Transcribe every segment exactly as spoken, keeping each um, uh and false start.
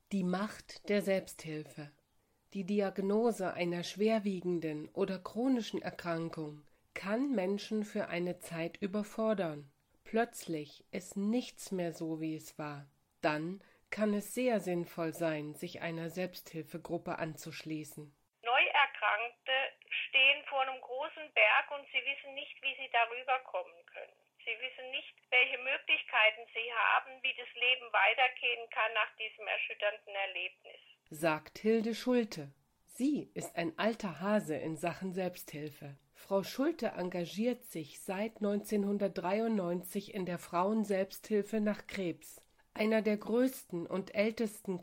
Die Macht der Selbsthilfe. Die Diagnose einer schwerwiegenden oder chronischen Erkrankung kann Menschen für eine Zeit überfordern. Plötzlich ist nichts mehr so, wie es war. Dann kann es sehr sinnvoll sein, sich einer Selbsthilfegruppe anzuschließen. Neuerkrankte stehen vor einem großen Berg und sie wissen nicht, wie sie darüber kommen können. Sie wissen nicht, welche Möglichkeiten sie haben, wie das Leben weitergehen kann nach diesem erschütternden Erlebnis, sagt Hilde Schulte. Sie ist ein alter Hase in Sachen Selbsthilfe. Frau Schulte engagiert sich seit neunzehnhundertdreiundneunzig in der Frauenselbsthilfe nach Krebs, einer der größten und ältesten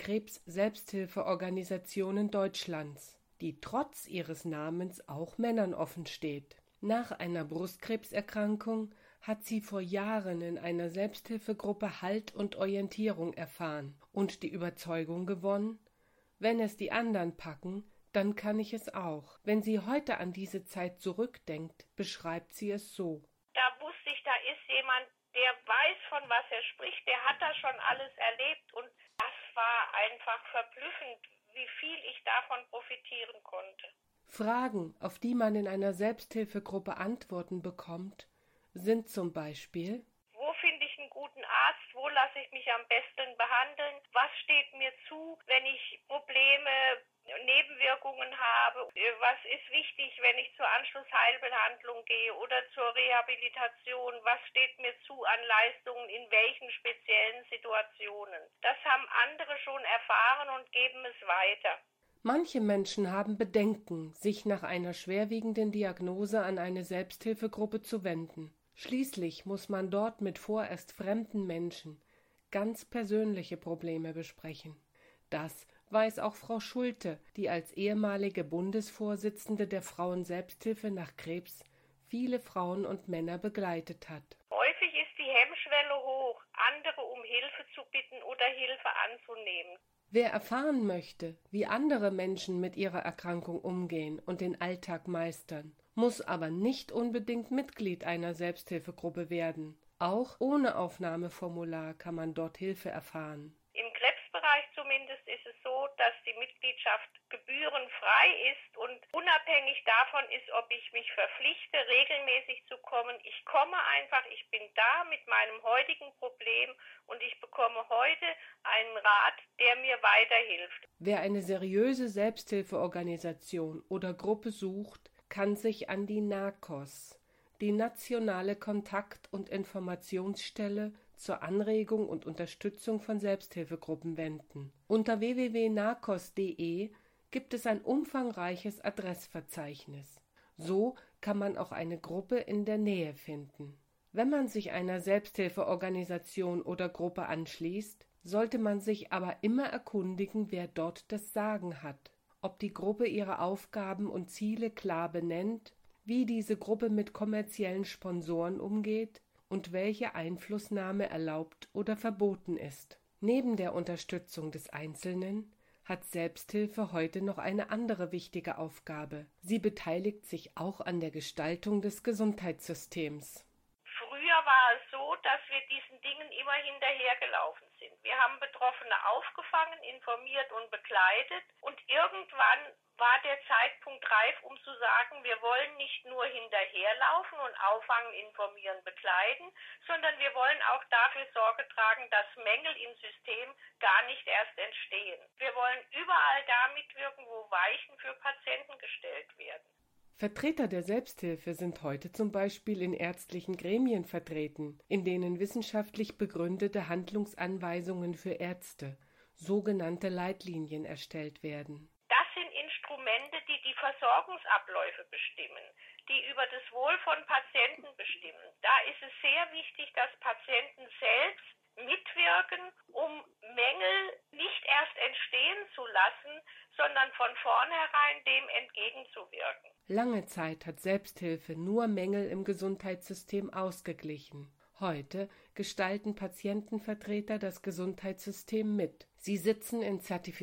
Krebs-Selbsthilfeorganisationen Deutschlands, die trotz ihres Namens auch Männern offen steht. Nach einer Brustkrebserkrankung hat sie vor Jahren in einer Selbsthilfegruppe Halt und Orientierung erfahren und die Überzeugung gewonnen, wenn es die anderen packen, dann kann ich es auch. Wenn sie heute an diese Zeit zurückdenkt, beschreibt sie es so. Da wusste ich, da ist jemand, der weiß, von was er spricht, der hat da schon alles erlebt und das war einfach verblüffend, wie viel ich davon profitieren konnte. Fragen, auf die man in einer Selbsthilfegruppe Antworten bekommt, sind zum Beispiel: Wo finde ich einen guten Arzt? Wo lasse ich mich am besten behandeln? Was steht mir zu, wenn ich Probleme, Nebenwirkungen habe? Was ist wichtig, wenn ich zur Anschlussheilbehandlung gehe oder zur Rehabilitation? Was steht mir zu an Leistungen in welchen speziellen Situationen? Das haben andere schon erfahren und geben es weiter. Manche Menschen haben Bedenken, sich nach einer schwerwiegenden Diagnose an eine Selbsthilfegruppe zu wenden. Schließlich muss man dort mit vorerst fremden Menschen ganz persönliche Probleme besprechen. Das weiß auch Frau Schulte, die als ehemalige Bundesvorsitzende der Frauenselbsthilfe nach Krebs viele Frauen und Männer begleitet hat. Häufig ist die Hemmschwelle hoch, andere um Hilfe zu bitten oder Hilfe anzunehmen. Wer erfahren möchte, wie andere Menschen mit ihrer Erkrankung umgehen und den Alltag meistern, muss aber nicht unbedingt Mitglied einer Selbsthilfegruppe werden. Auch ohne Aufnahmeformular kann man dort Hilfe erfahren. Im Krebsbereich zumindest ist es so, dass die Mitgliedschaft gebührenfrei ist und unabhängig davon ist, ob ich mich verpflichte, regelmäßig zu kommen. Ich komme einfach, ich bin da mit meinem heutigen Problem und ich bekomme heute einen Rat, der mir weiterhilft. Wer eine seriöse Selbsthilfeorganisation oder Gruppe sucht, kann sich an die NAKOS, die Nationale Kontakt- und Informationsstelle zur Anregung und Unterstützung von Selbsthilfegruppen wenden. Unter w w w punkt nakos punkt d e gibt es ein umfangreiches Adressverzeichnis. So kann man auch eine Gruppe in der Nähe finden. Wenn man sich einer Selbsthilfeorganisation oder Gruppe anschließt, sollte man sich aber immer erkundigen, wer dort das Sagen hat, ob die Gruppe ihre Aufgaben und Ziele klar benennt, wie diese Gruppe mit kommerziellen Sponsoren umgeht und welche Einflussnahme erlaubt oder verboten ist. Neben der Unterstützung des Einzelnen hat Selbsthilfe heute noch eine andere wichtige Aufgabe. Sie beteiligt sich auch an der Gestaltung des Gesundheitssystems. Früher war es so, dass wir diesen Dingen immer hinterhergelaufen sind. Wir haben Betroffene aufgefangen, informiert und begleitet und irgendwann war der Zeitpunkt reif, um zu sagen, wir wollen nicht nur hinterherlaufen und auffangen, informieren, begleiten, sondern wir wollen auch dafür Sorge tragen, dass Mängel im System gar nicht erst entstehen. Wir wollen überall da mitwirken, wo Weichen für Patienten gestellt werden. Vertreter der Selbsthilfe sind heute zum Beispiel in ärztlichen Gremien vertreten, in denen wissenschaftlich begründete Handlungsanweisungen für Ärzte, sogenannte Leitlinien, erstellt werden. Das sind Instrumente, die die Versorgungsabläufe bestimmen, die über das Wohl von Patienten bestimmen. Da ist es sehr wichtig, dass Patienten selbst mitwirken, um Mängel nicht erst entstehen zu lassen, sondern von vornherein dem entgegenzuwirken. Lange Zeit hat Selbsthilfe nur Mängel im Gesundheitssystem ausgeglichen. Heute gestalten Patientenvertreter das Gesundheitssystem mit. Sie sitzen in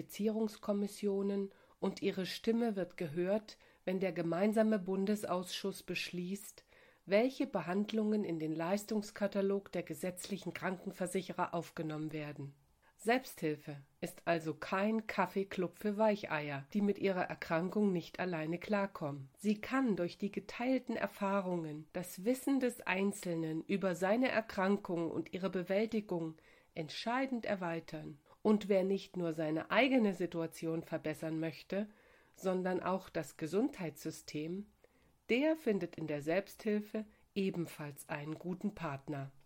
Zertifizierungskommissionen und ihre Stimme wird gehört, wenn der gemeinsame Bundesausschuss beschließt, welche Behandlungen in den Leistungskatalog der gesetzlichen Krankenversicherer aufgenommen werden. Selbsthilfe ist also kein Kaffeeclub für Weicheier, die mit ihrer Erkrankung nicht alleine klarkommen. Sie kann durch die geteilten Erfahrungen das Wissen des Einzelnen über seine Erkrankung und ihre Bewältigung entscheidend erweitern. Und wer nicht nur seine eigene Situation verbessern möchte, sondern auch das Gesundheitssystem, der findet in der Selbsthilfe ebenfalls einen guten Partner.